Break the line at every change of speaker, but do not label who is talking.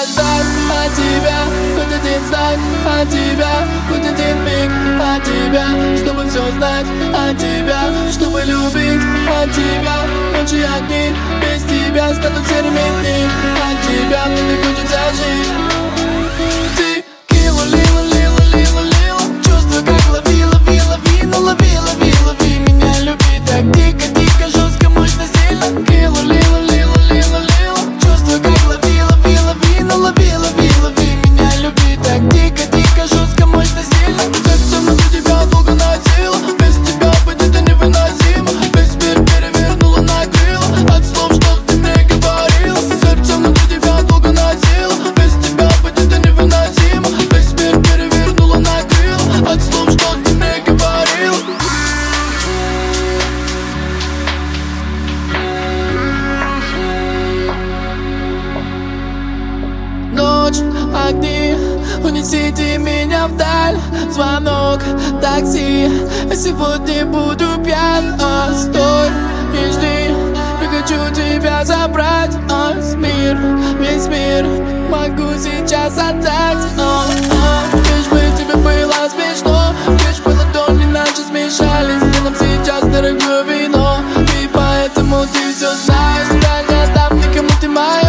ждать от тебя хоть один знак, от тебя хоть один миг, от тебя, чтобы все знать, от тебя, чтобы любить, от тебя. Ночи огни без тебя станут серыми дни, от тебя мне не хочется жить. Ты кило, лила, лила, лила, лила, чувства как лови, лови, лови, ну лови, лови, лови меня, люби так дико, дико, жестко, мощно, сильно. Кило, лила, лила, лила, лила, чувства как лови, лови, лови, ну лови, лови, лови меня, люби так дико, дико, жестко, мощно, сильно. Сердце внутри тебя долго носило, без тебя быть это невыносимо. Весь мир перевернула на крыло от слов, что ты мне говорила. Сердце внутри тебя долго носило, без тебя быть это невыносимо. Весь мир перевернула на крыло от слов, что ты мне говорила. Ночь, огни, унесите меня вдаль. Звонок, такси, я сегодня буду пьян. Стой и жди, я хочу тебя забрать. Мир, весь мир могу сейчас отдать. Лишь бы тебе было смешно, лишь бы ладони наши смешались. Где нам сейчас дорогое вино, и поэтому ты все знаешь. Я не отдам никому, ты моя.